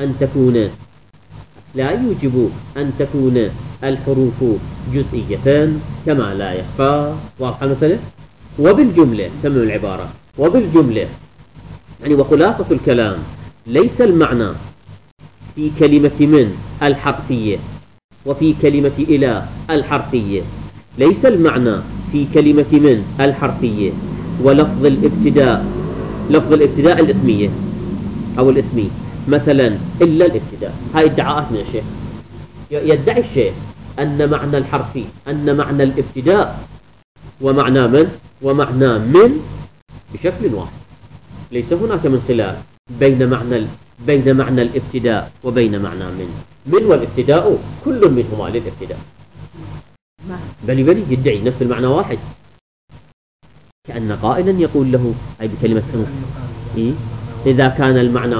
أن تكون الحروف جزئية كما لا يخفى. واضح المسألة؟ وبالجملة تمام العبارة، وبالجملة يعني وخلاصة الكلام، ليس المعنى في كلمة من الحرفية وفي كلمة إلى الحرفية، ليس المعنى في كلمة من الحرفية ولفظ الابتداء، لفظ الابتداء الاسمية أو الاسمي مثلا إلا الابتداء. هاي ادعاءات من الشيخ، يدعي الشيخ أن معنى الحرفي، أن معنى الابتداء ومعنى من بشكل واحد. ليس هناك من خلاف بين معنى الابتداء وبين معنى من والابتداء كل منهما للابتداء، بل يدعي نفس المعنى واحد، كأن قائلا يقول له أي بكلمة إذا كان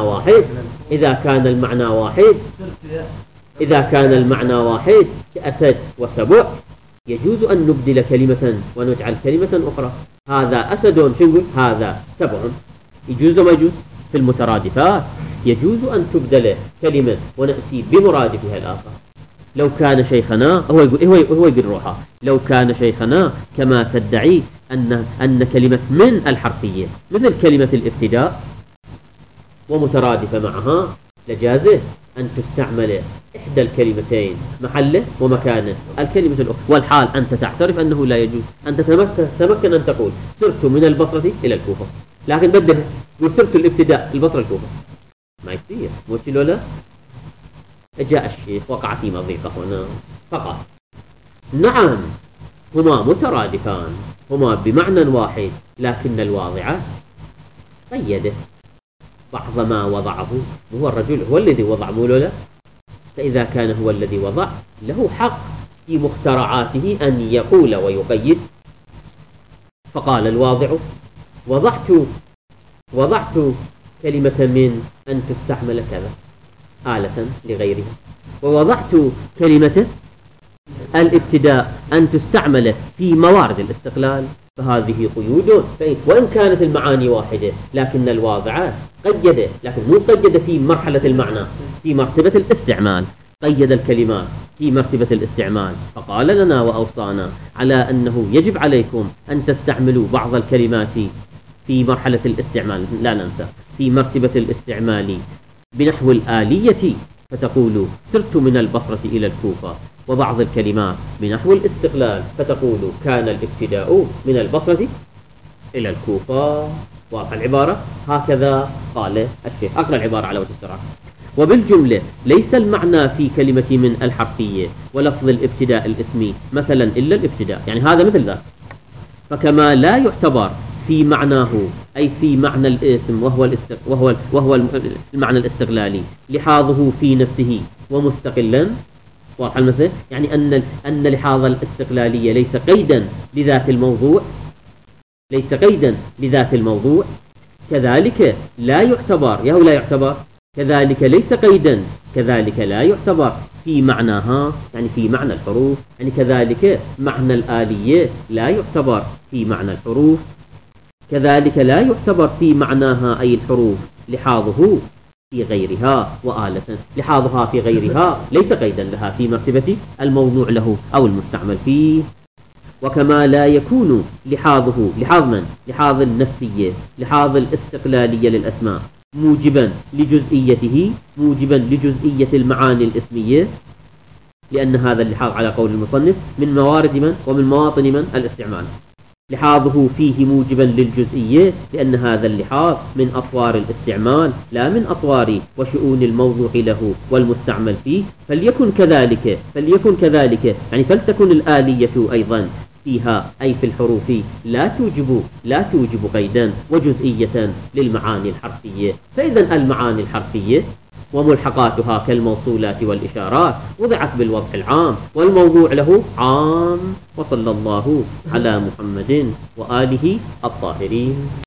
المعنى واحد كأسد وسبع يجوز أن نبدل كلمة ونجعل كلمة أخرى. هذا أسد نقول هذا سبع، يجوز ما يجوز؟ في المترادفات يجوز أن تبدل كلمة ونأتي بمرادفها الآخر. لو كان شيخنا هو يقول روحه، لو كان شيخنا كما تدعي أن كلمة من الحرفية مثل كلمة الابتداء ومترادفة معها، لجازه أن تستعمل إحدى الكلمتين محله ومكانه الكلمة الأخرى، والحال أنت تعترف أنه لا يجوز. أنت تمكن أن تقول سرت من البصرة إلى الكوفة، لكن بدل سرت الابتداء البصرة الكوفة، ما يصير. موشي لولا جاء الشيخ وقع في مضيقة هنا فقط. نعم هما مترادفان، هما بمعنى واحد، لكن الواضع قيده بعض ما وضعه، وهو الرجل هو الذي وضع مولولا. فإذا كان هو الذي وضع له حق في مخترعاته أن يقول ويقيد. فقال الواضع وضعت كلمة من أن تستعمل كذا آلة لغيرها، ووضعت كلمة الابتداء أن تستعمل في موارد الاستقلال، فهذه قيود. وإن كانت المعاني واحدة لكن الواضع قيد، لكن مو قيد في مرحلة المعنى، في مرتبة الاستعمال، قيد الكلمات في مرتبة الاستعمال. فقال لنا وأوصانا على أنه يجب عليكم أن تستعملوا بعض الكلمات في مرحلة الاستعمال، لا ننسى في مرتبة الاستعمال بنحو الآلية، فتقول سرت من البصرة إلى الكوفة، وبعض الكلمات بنحو الاستقلال فتقول كان الابتداء من البصرة إلى الكوفة. واضح العبارة؟ هكذا قال الشيخ. أقرأ العبارة على وجه السرعة. وبالجملة ليس المعنى في كلمة من الحرفية ولفظ الابتداء الاسمي مثلا إلا الابتداء، يعني هذا مثل ذا. فكما لا يعتبر في معناه أي في معنى الاسم وهو المعنى الاستقلالي لحاظه في نفسه ومستقلا. واضح المثل؟ يعني أن لحاظ الاستقلالية ليس قيدا لذات الموضوع، كذلك لا يعتبر كذلك ليس قيدا، كذلك لا يعتبر في معناها يعني في معنى الحروف، يعني كذلك معنى الآلية لا يعتبر في معنى الحروف، كذلك لا يعتبر في معناها أي الحروف لحاظه في غيرها، وآلة لحاظها في غيرها ليس قيدا لها في مرتبة الموضوع له أو المستعمل فيه. وكما لا يكون لحاظ النفسية، لحاظ الاستقلالية للأسماء موجبا لجزئية المعاني الاسمية، لأن هذا اللحاظ على قول المصنف من موارد ومن مواطن الاستعمال، لحاظه فيه موجبا للجزئية، لأن هذا اللحاظ من أطوار الاستعمال لا من أطوار وشؤون الموضوع له والمستعمل فيه. فليكن كذلك يعني فلتكن الآلية أيضا فيها أي في الحروف لا توجب قيدا وجزئية للمعاني الحرفية. فإذا المعاني الحرفية وملحقاتها كالموصولات والإشارات وضعت بالوضع العام، والموضوع له عام. وصلى الله على محمد وآله الطاهرين.